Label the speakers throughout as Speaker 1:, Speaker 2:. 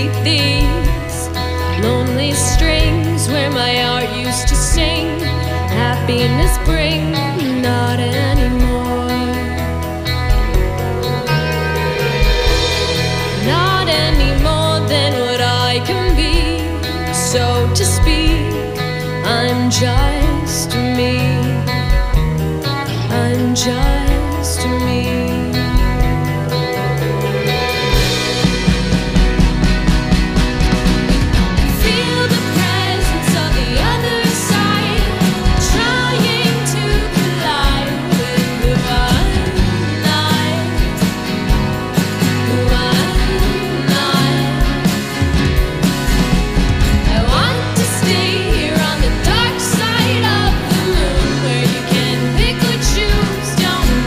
Speaker 1: beneath these lonely strings where my heart used to sing. Happiness bring, not anymore. Not any more than what I can be. So to speak, I'm just me. I'm just me.
Speaker 2: Don't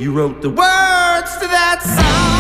Speaker 2: You wrote the words to that song.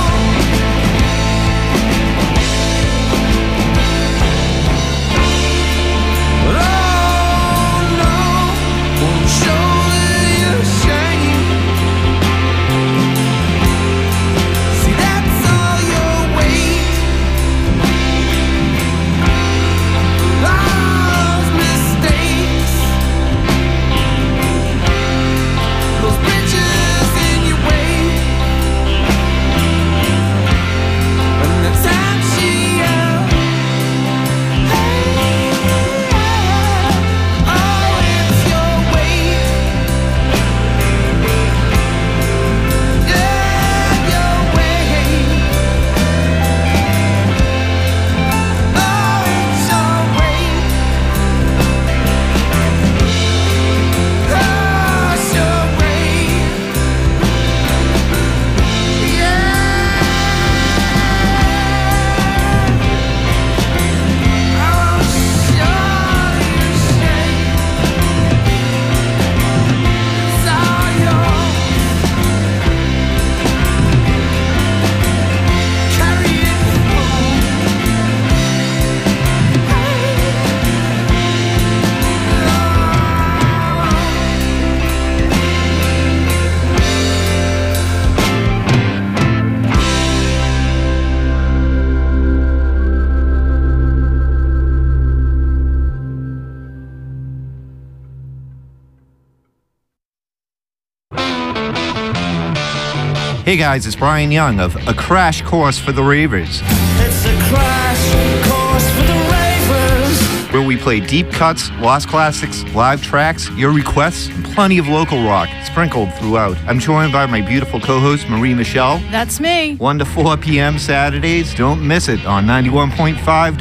Speaker 3: Hey guys, it's Brian Young of A Crash Course for the Ravers.
Speaker 2: It's a crash course for the Ravers.
Speaker 3: Where we play deep cuts, lost classics, live tracks, your requests, and plenty of local rock sprinkled throughout. I'm joined by my beautiful co-host, Marie Michelle.
Speaker 4: That's me.
Speaker 3: 1 to 4 p.m. Saturdays. Don't miss it on 91.5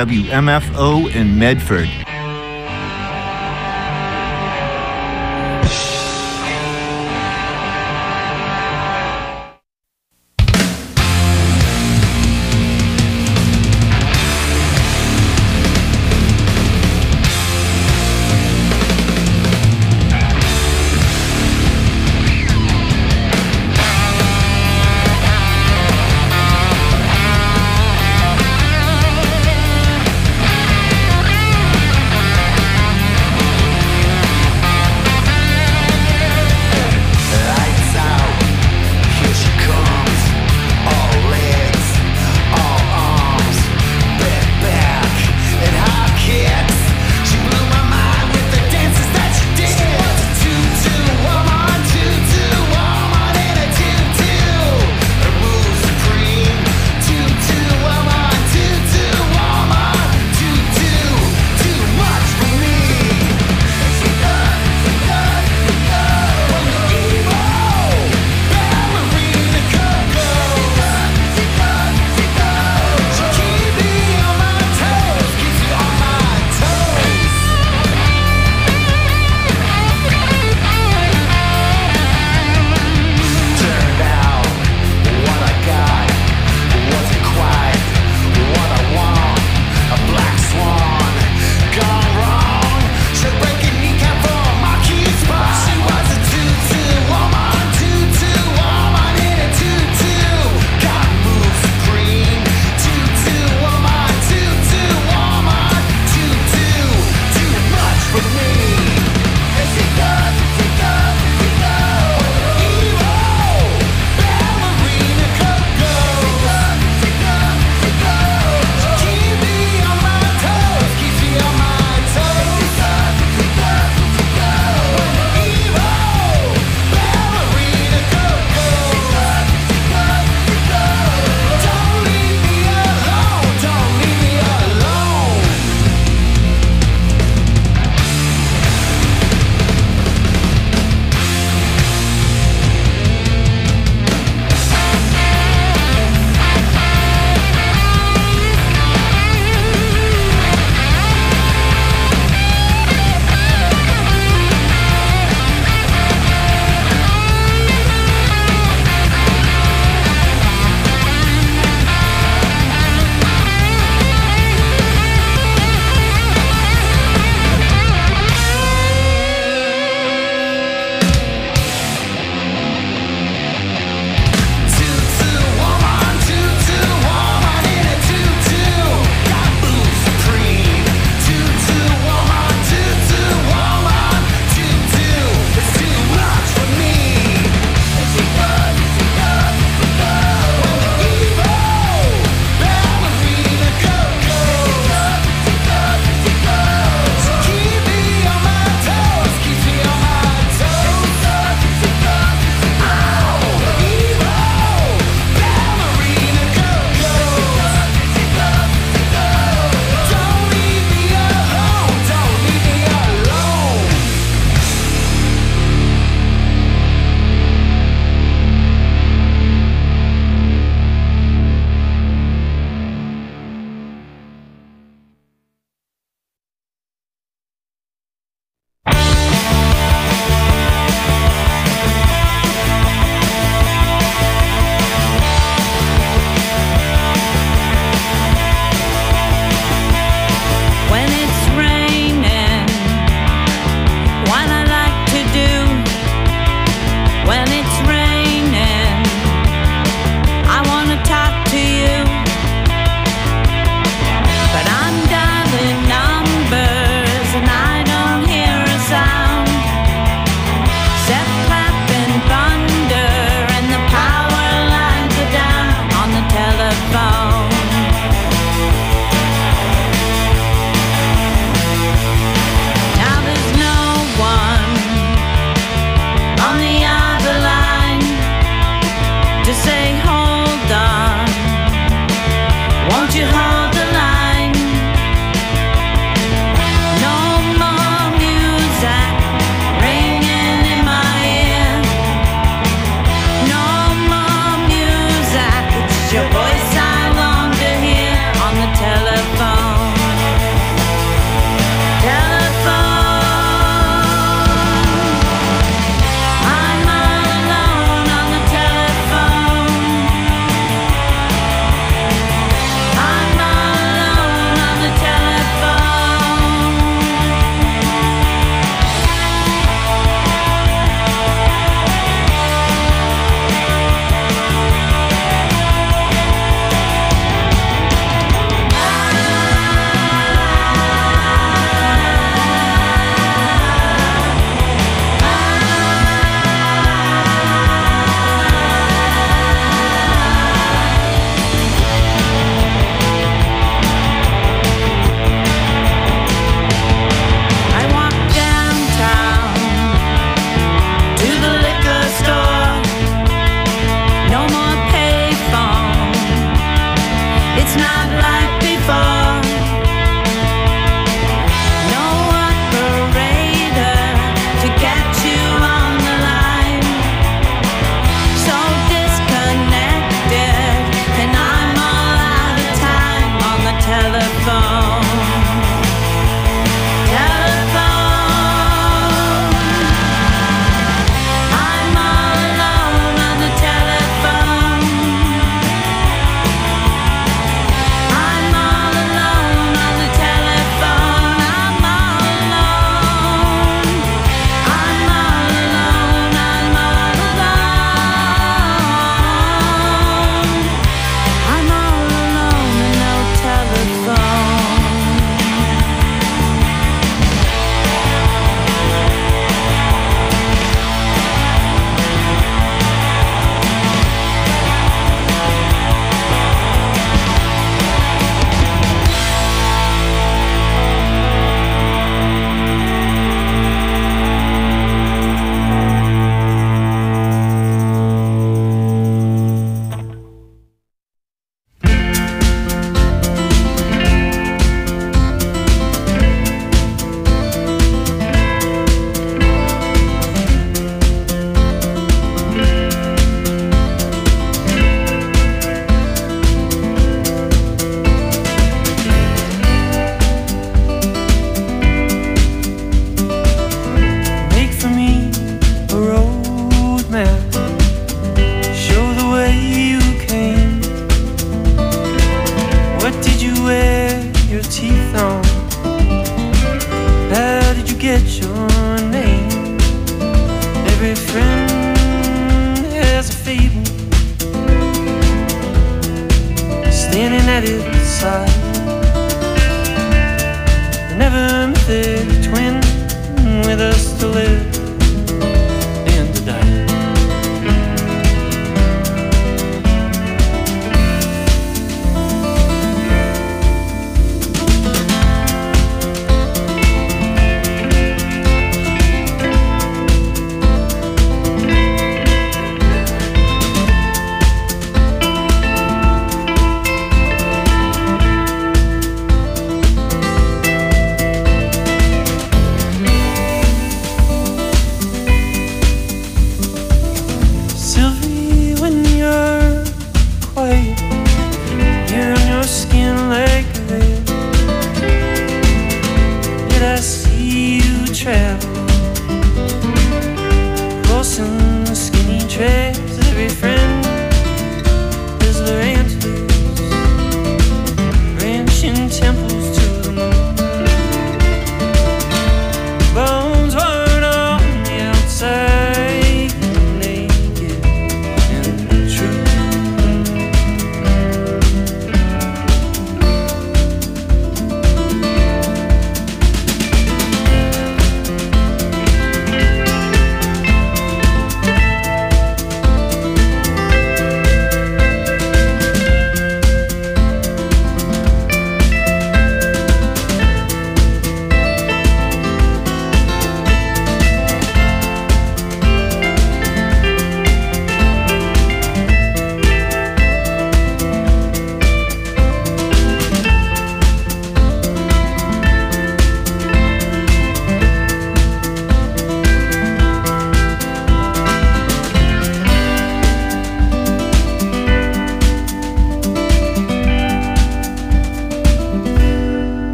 Speaker 3: WMFO in Medford.
Speaker 2: feeble, standing at its side. I never met a twin with us to live and to die.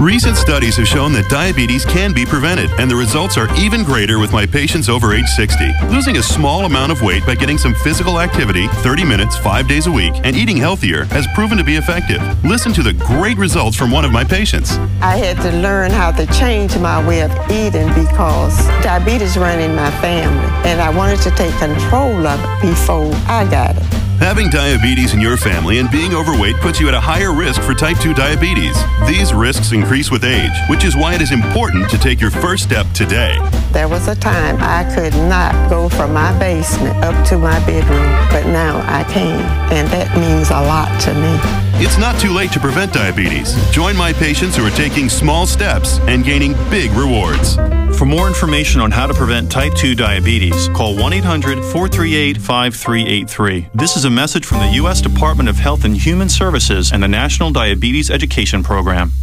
Speaker 4: Recent studies have shown that diabetes can be prevented, and the results are even greater with my patients over age 60. Losing a small amount of weight by getting some physical activity, 30 minutes, 5 days a week, and eating healthier has proven to be effective. Listen to the great results from one of my patients.
Speaker 5: I had to learn how to change my way of eating because diabetes ran in my family, and I wanted to take control of it before I got it.
Speaker 4: Having diabetes in your family and being overweight puts you at a higher risk for type 2 diabetes. These risks increase with age, which is why it is important to take your first step today.
Speaker 5: There was a time I could not go from my basement up to my bedroom, but now I can, and that means a lot to me.
Speaker 4: It's not too late to prevent diabetes. Join my patients who are taking small steps and gaining big rewards.
Speaker 6: For more information on how to prevent type 2 diabetes, call 1-800-438-5383. This is a message from the U.S. Department of Health and Human Services and the National Diabetes Education Program.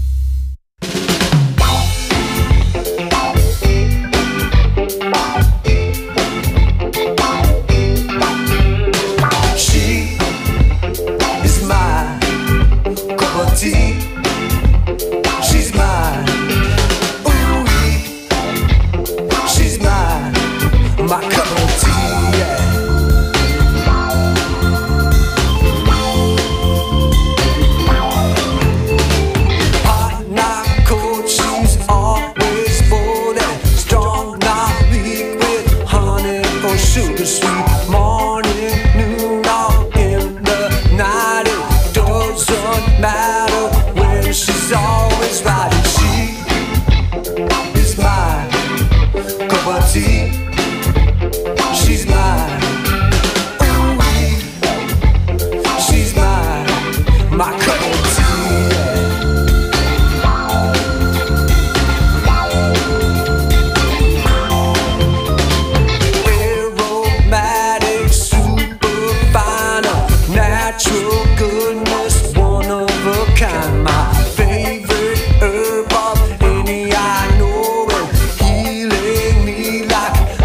Speaker 7: She's mine, ooh, she's mine, my cup of tea, yeah. Hot, not cold, she's always bold and strong, not weak with honey or sugar sweet. Morning, noon, or in the night, it doesn't matter. She's always right, and she is my cup of tea. She's mine, ooh, she's mine, my cup of tea. Aromatic, super fine, natural goodness, one of a kind. My herb of any I know, and healing me like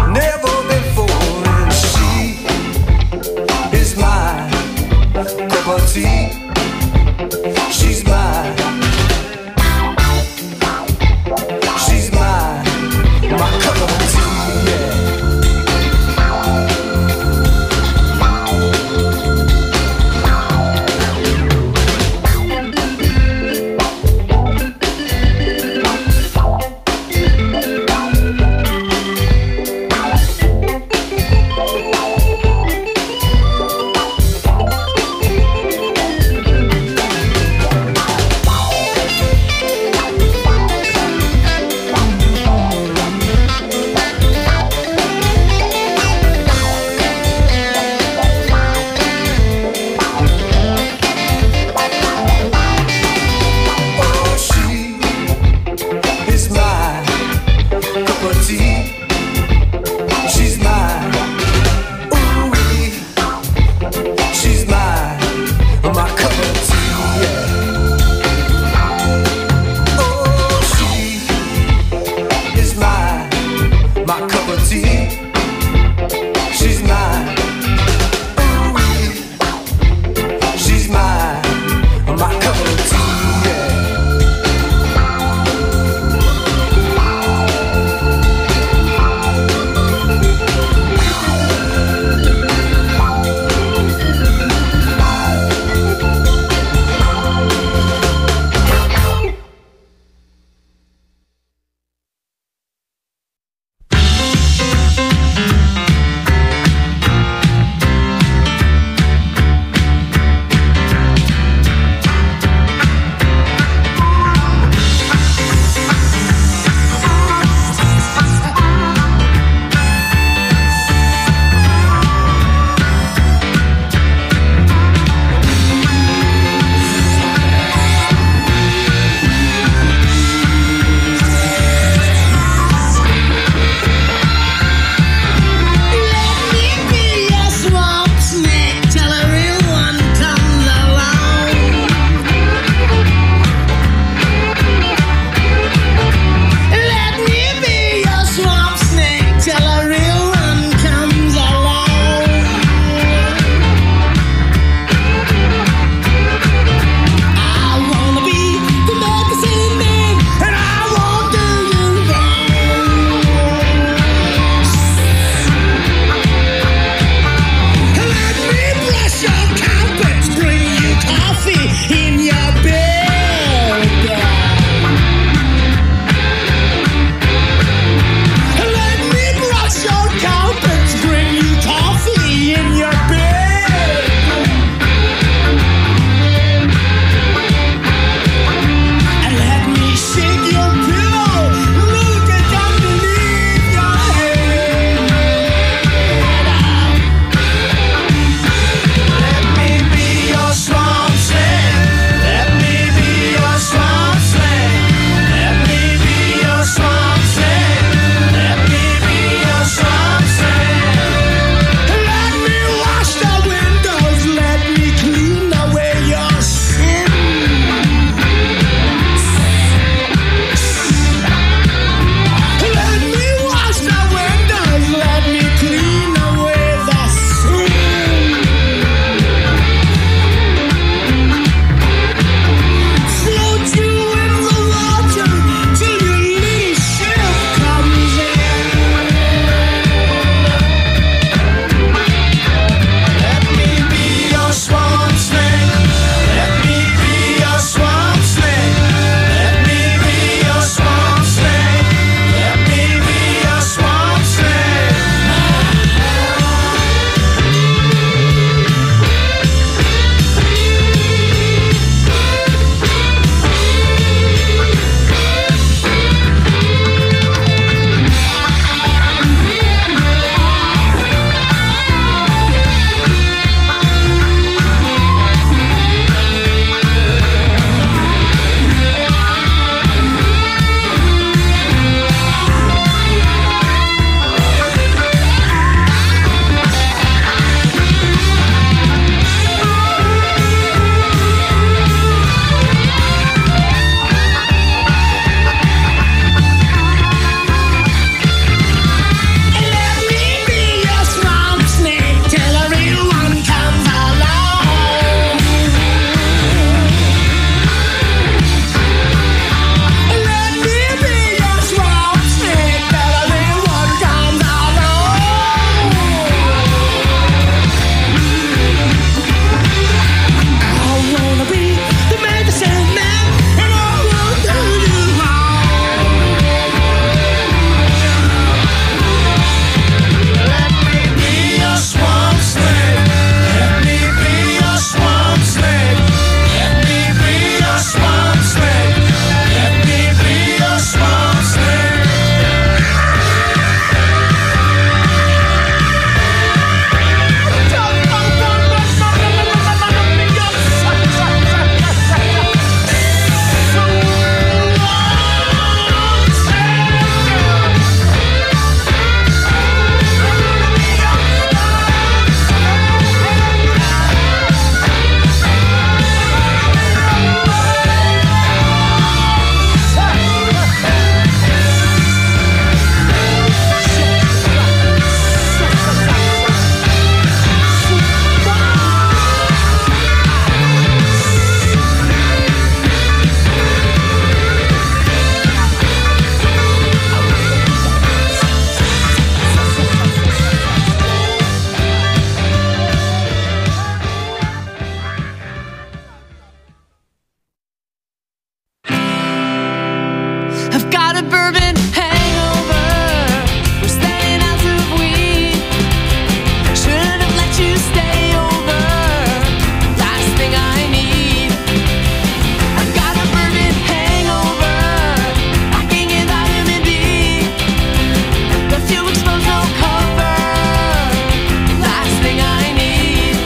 Speaker 1: I've got a bourbon hangover. We're standing out of weed. Shouldn't have let you stay over. Last thing I need. I've got a bourbon hangover. Lacking in vitamin D. Left you exposed, no cover. Last thing I need.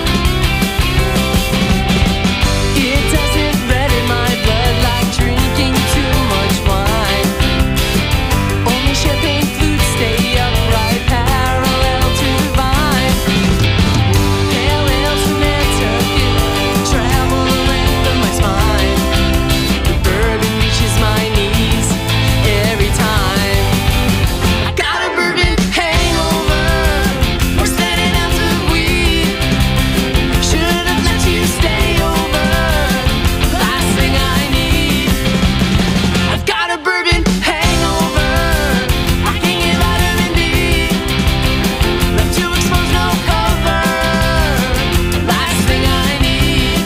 Speaker 1: It doesn't redden my blood like drinking too much wine. Only champagne flutes stay upright, parallel to the vine. Pale ales from Nantucket travel the length of my spine. The bourbon reaches my knees every time. I got a bourbon hangover. We're standing out of weed. Should have let you stay over. Last thing I need. I've got a bourbon hangover. Lacking in vitamin D. Left you exposed, no cover. Last thing I need.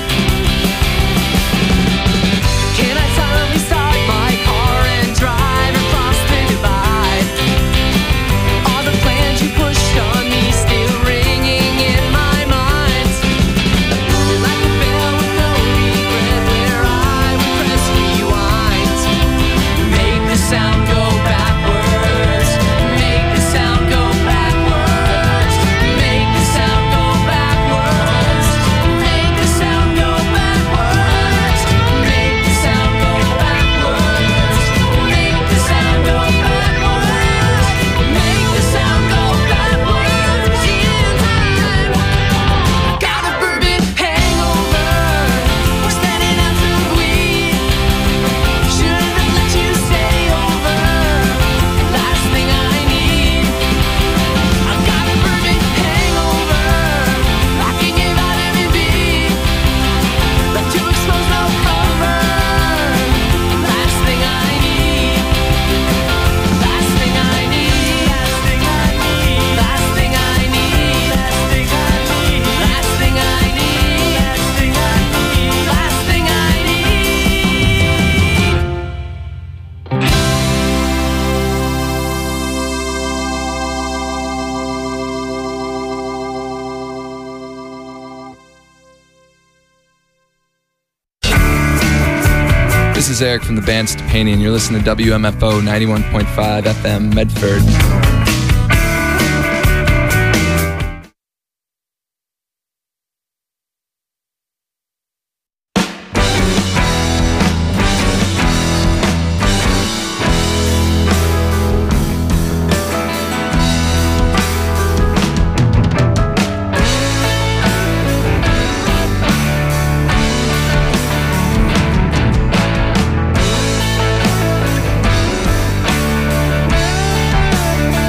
Speaker 1: Can I finally start my car and drive across the divide? All the plans you pushed on me still ringing in my mind. Like a bell with no regret where I would press rewind. Make the sound go backwards. Make the sound go backwards. Make the sound go backwards. Make the sound go backwards. Make the sound go backwards. Make the sound go backwards. Make the sound go backwards in time. Got a bourbon hangover. We're standing out of weed. Shouldn't have let you stay over. Last thing I need. I've got a bourbon hangover. Lacking in vitamin B. Left you exposed, no cover. Last thing I need. Last thing I need. Last thing I need. Last thing I need. Last thing I need. Last thing I need.
Speaker 8: This is Eric from the band Stepanian. You're listening to WMFO 91.5 FM Medford.
Speaker 1: I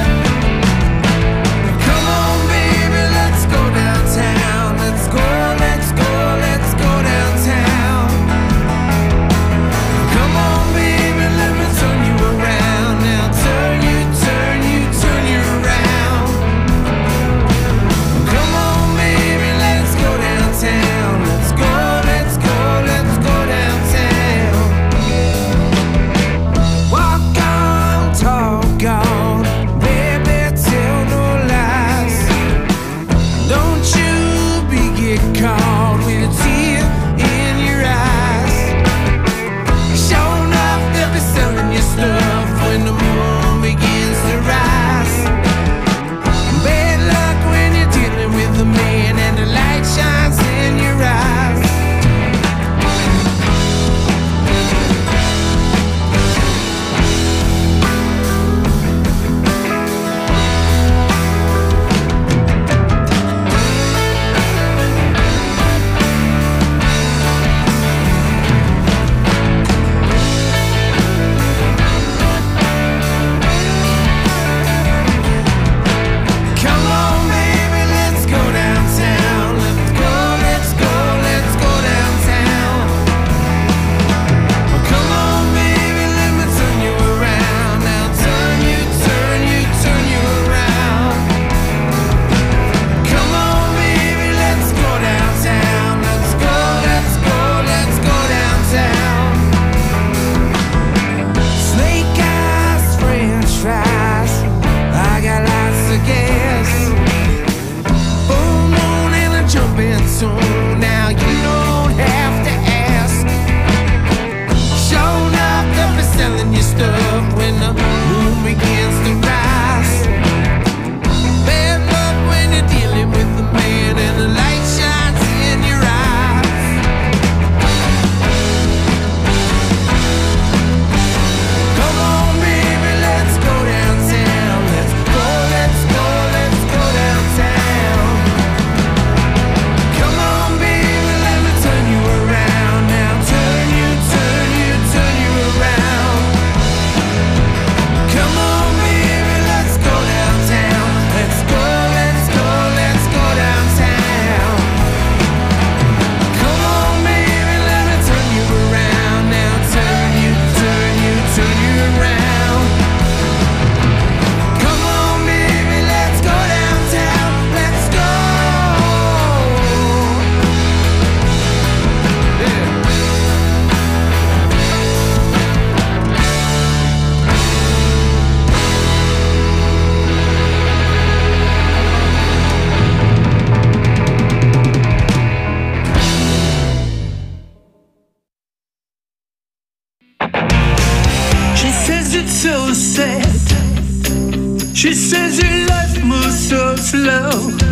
Speaker 2: so sad. She says her life moves so slow,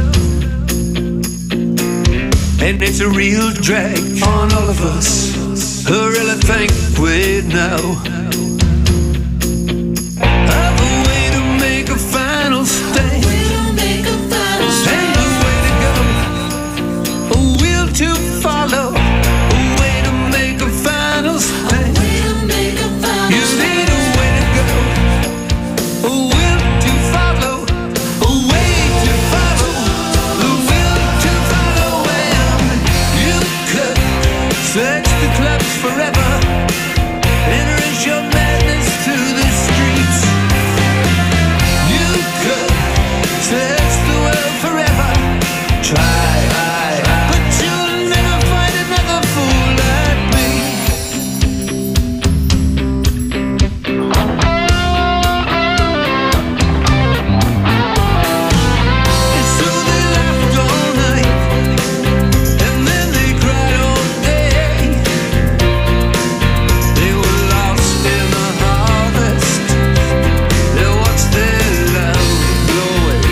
Speaker 2: and it's a real drag on all of us. I really think we know. Have a way to make a final stand, and a way to go, a will to follow, a way to make a final stand. You need a way to go, a will to follow, a way to follow, the will to follow. And you could search the clubs forever, entering your madness to the streets. You could search the world forever, try, but you'll never find another fool like me. And so they laughed all night, and then they cried all day. They were lost in the harvest, they watched their love go away.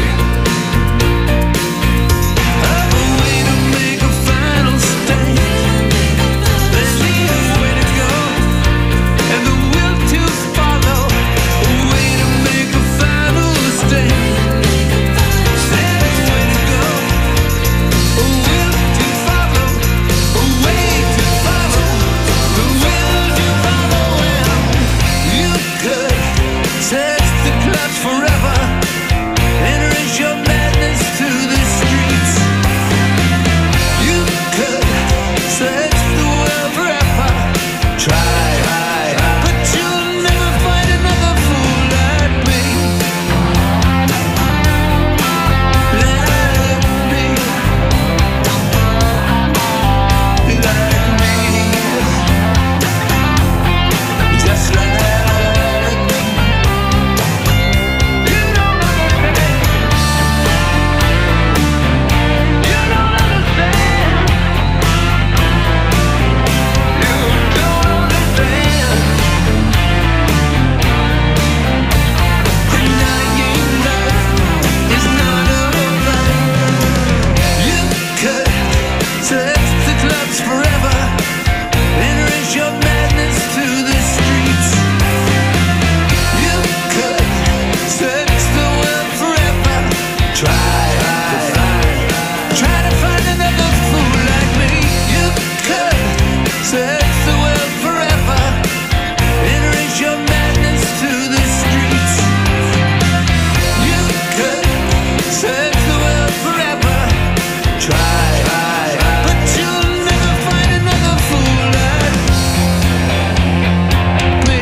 Speaker 2: Have a way to make a final stand, they need a way to go, and the will to follow, a way to make a final stand. There's a way to go, a will to follow, a way to follow, the will to follow. And you could search the clubs forever, entering your madness to the streets. You could search the world forever, try, but you'll never find another fool like me. Like me. Like me. Just like me. You don't understand. You don't understand. You don't understand. Denying love is not over. You could search the clubs forever, entering your madness to the streets. You could search the world forever, try to find another fool like me. You could search the world forever, entering your madness to the streets. You could search the world forever, try, but you'll never find another fool like me.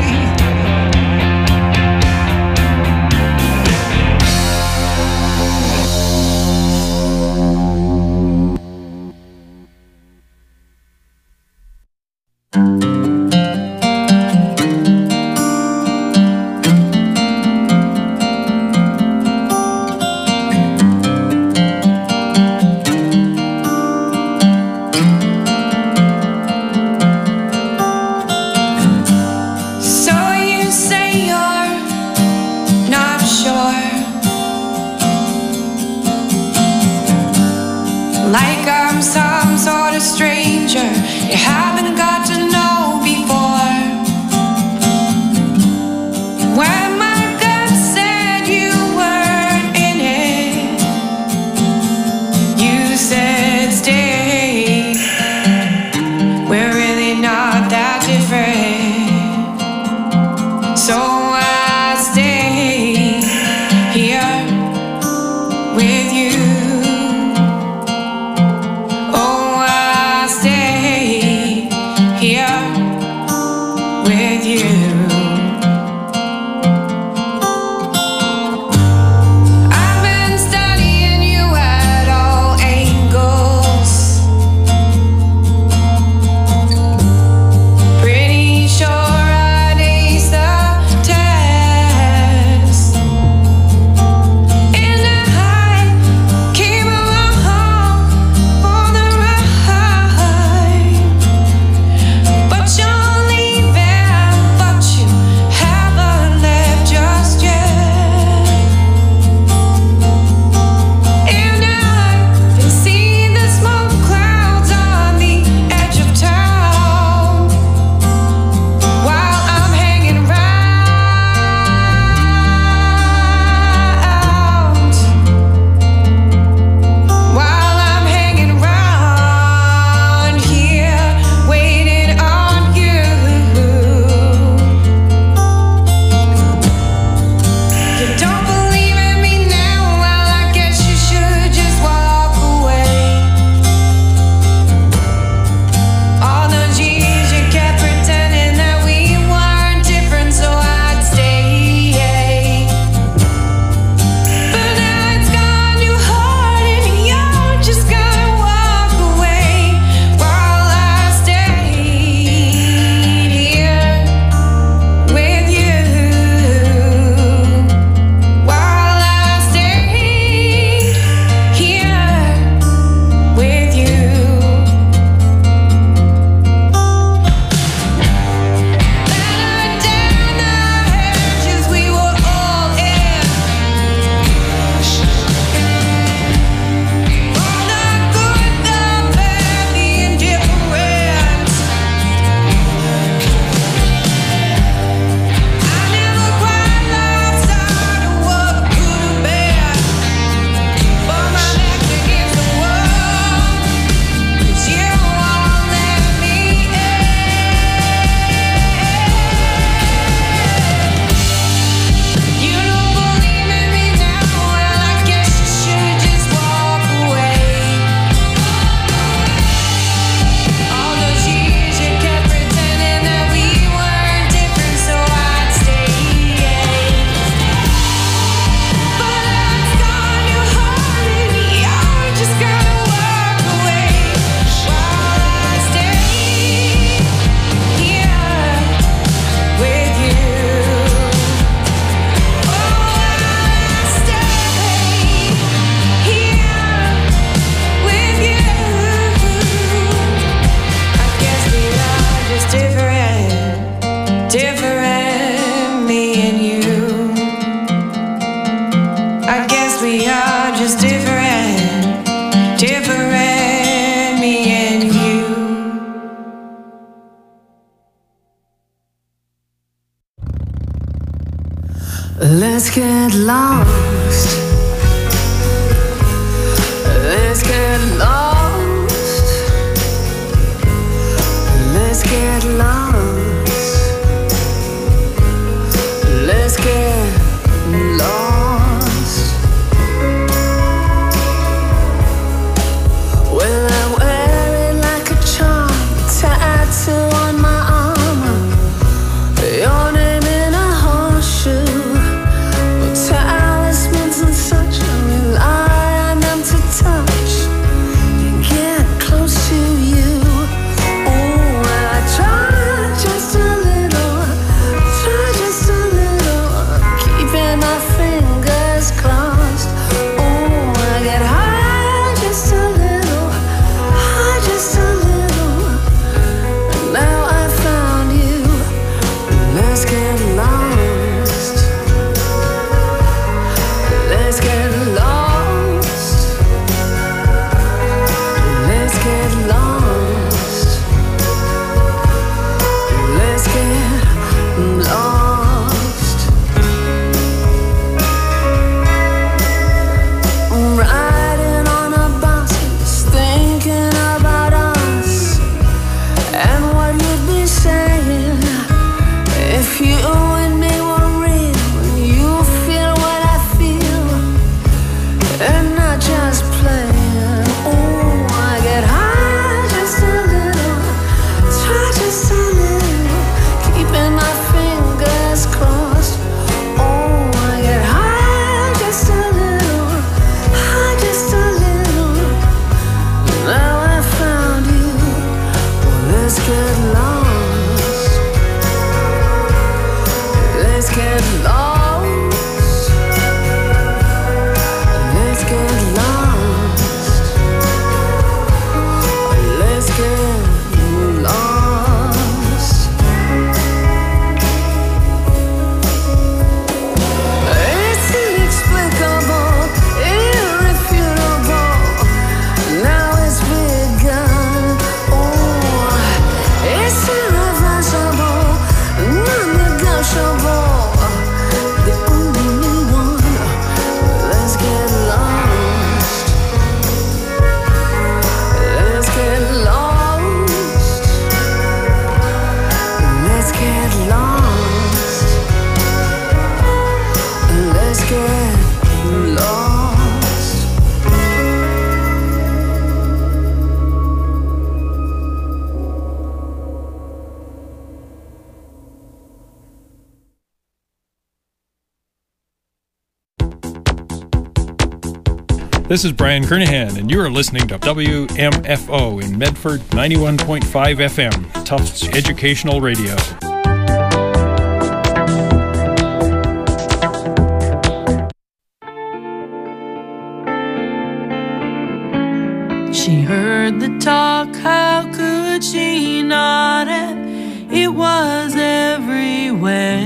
Speaker 9: So you say you're not sure, like I'm some sort of stranger you haven't got to know before. When my gut said you weren't in it, you said stay. We're really not that different. So I stay here with you. Oh, I stay here
Speaker 1: Let's get lost. Let's get lost. Let's get lost. Let's get lost. Well, I wear it like a charm, tattoo on my armor. Your name in a horseshoe. But talismans and such, I rely on them to touch and get close to you. Oh, I try just a little, keeping my fingers crossed. Oh, I get high just a little, and now I found you. Let's get lost. Let's get lost. Let's get lost. Let's get lost. Riding on a bus, thinking about us and what you'd be saying if you and me were real. You feel what I feel and not just playing. Oh, I get high just a little, just a little, keeping my fingers crossed. Oh, I get high just a little, now I found you. Well, let's get lost. Let's get lost. Let's get lost. Let's get lost. It's inexplicable, irrefutable. Now it's begun. Oh, it's irreversible, non-negotiable. The only one. Let's get lost. Let's get lost. Let's get lost. Let's get lost.
Speaker 10: This is Brian Kernahan, and you are listening to WMFO in Medford 91.5 FM, Tufts Educational Radio.
Speaker 1: She heard the talk, how could she not have? It was everywhere.